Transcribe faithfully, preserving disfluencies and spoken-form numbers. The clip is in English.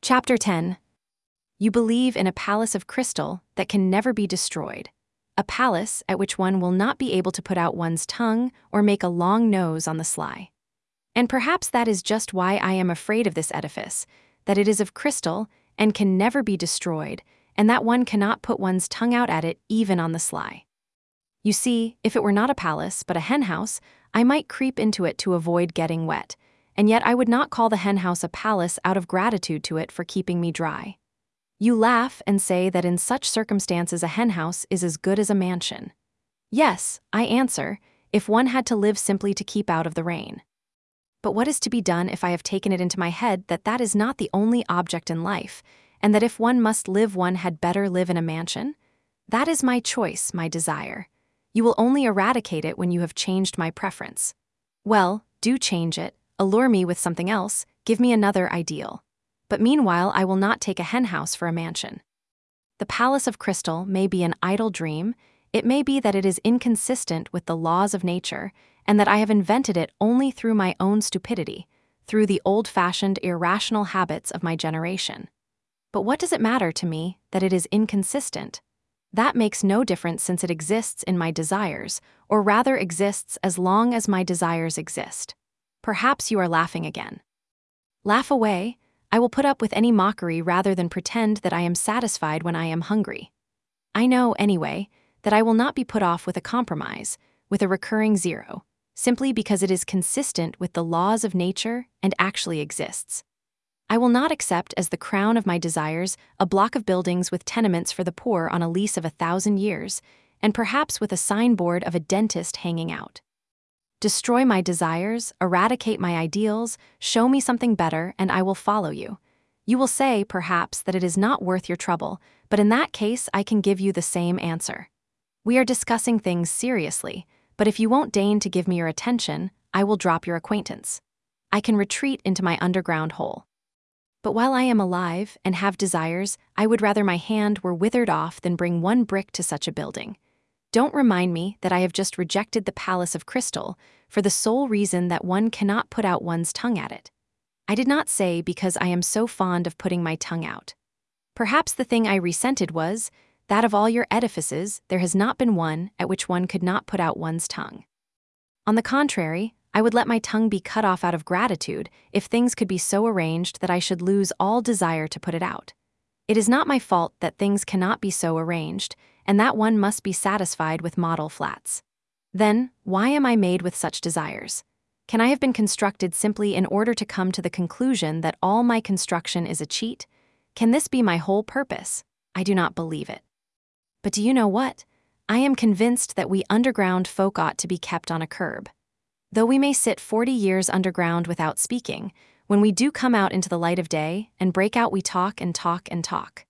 Chapter ten. You believe in a palace of crystal that can never be destroyed. A palace at which one will not be able to put out one's tongue or make a long nose on the sly. And perhaps that is just why I am afraid of this edifice, that it is of crystal and can never be destroyed, and that one cannot put one's tongue out at it even on the sly. You see, if it were not a palace but a henhouse, I might creep into it to avoid getting wet, and yet I would not call the henhouse a palace out of gratitude to it for keeping me dry. You laugh and say that in such circumstances a henhouse is as good as a mansion. Yes, I answer, if one had to live simply to keep out of the rain. But what is to be done if I have taken it into my head that that is not the only object in life, and that if one must live one had better live in a mansion? That is my choice, my desire. You will only eradicate it when you have changed my preference. Well, do change it, allure me with something else, give me another ideal. But meanwhile I will not take a henhouse for a mansion. The palace of crystal may be an idle dream, it may be that it is inconsistent with the laws of nature, and that I have invented it only through my own stupidity, through the old-fashioned irrational habits of my generation. But what does it matter to me that it is inconsistent? That makes no difference since it exists in my desires, or rather exists as long as my desires exist. Perhaps you are laughing again. Laugh away. I will put up with any mockery rather than pretend that I am satisfied when I am hungry. I know, anyway, that I will not be put off with a compromise, with a recurring zero, simply because it is consistent with the laws of nature and actually exists. I will not accept as the crown of my desires a block of buildings with tenements for the poor on a lease of a thousand years, and perhaps with a signboard of a dentist hanging out. Destroy my desires, eradicate my ideals, show me something better, and I will follow you. You will say, perhaps, that it is not worth your trouble, but in that case I can give you the same answer. We are discussing things seriously, but if you won't deign to give me your attention, I will drop your acquaintance. I can retreat into my underground hole. But while I am alive and have desires, I would rather my hand were withered off than bring one brick to such a building. Don't remind me that I have just rejected the palace of crystal for the sole reason that one cannot put out one's tongue at it. I did not say because I am so fond of putting my tongue out. Perhaps the thing I resented was that of all your edifices there has not been one at which one could not put out one's tongue. On the contrary, I would let my tongue be cut off out of gratitude if things could be so arranged that I should lose all desire to put it out. It is not my fault that things cannot be so arranged, and that one must be satisfied with model flats. Then, why am I made with such desires? Can I have been constructed simply in order to come to the conclusion that all my construction is a cheat? Can this be my whole purpose? I do not believe it. But do you know what? I am convinced that we underground folk ought to be kept on a curb. Though we may sit forty years underground without speaking, when we do come out into the light of day and break out we talk and talk and talk.